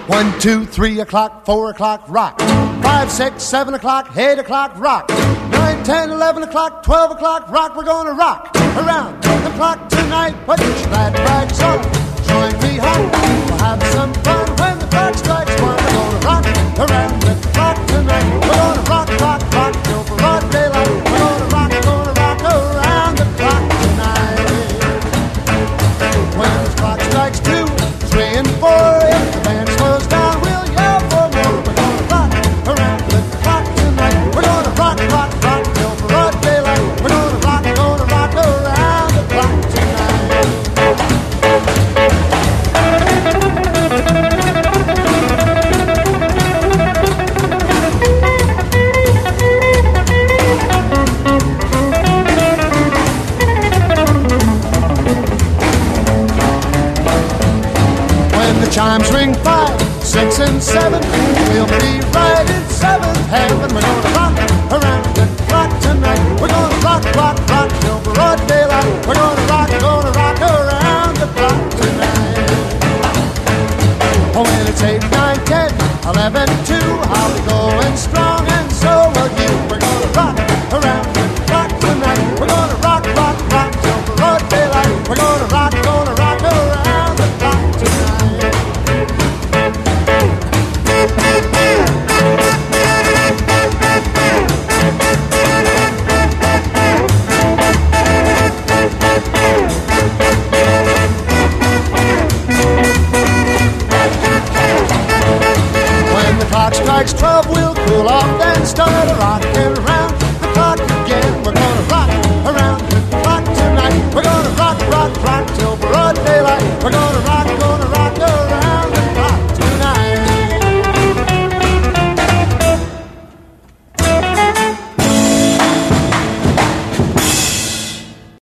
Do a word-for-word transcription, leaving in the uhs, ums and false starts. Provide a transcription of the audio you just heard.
One, two, three o'clock, four o'clock, rock. Five, six, seven o'clock, eight o'clock, rock. Nine, ten, eleven o'clock, twelve o'clock, rock. We're gonna rock around the clock tonight. Put your glad rags on, join me home. We'll have some fun when the clock strikes one. We're gonna rock around the clock tonight. We're gonna rock, rock, rock till broad daylight. We're gonna rock, gonna rock around the clock tonight. When the clock strikes two, three, and four, if the band slows down, we'll yell for more. We're gonna rock around the clock tonight. We're gonna rock, rock, rock till broad daylight. We're gonna rock, gonna rock around the clock tonight. When the chimes ring five, six, and seven, we'll be right in seventh heaven. We're gonna rock around the clock tonight. We're gonna rock, rock, rock till broad daylight. We're gonna rock, gonna rock around the clock tonight. Oh, when it's eight, nine, ten, eleven, two, I'll be going strong, and so will you. We're gonna rock around the clock tonight. We're gonna rock, rock, rock till broad daylight. We're gonna rock, gonna rock around the clock tonight. When the clock strikes twelve, we'll cool off and start a rockin' around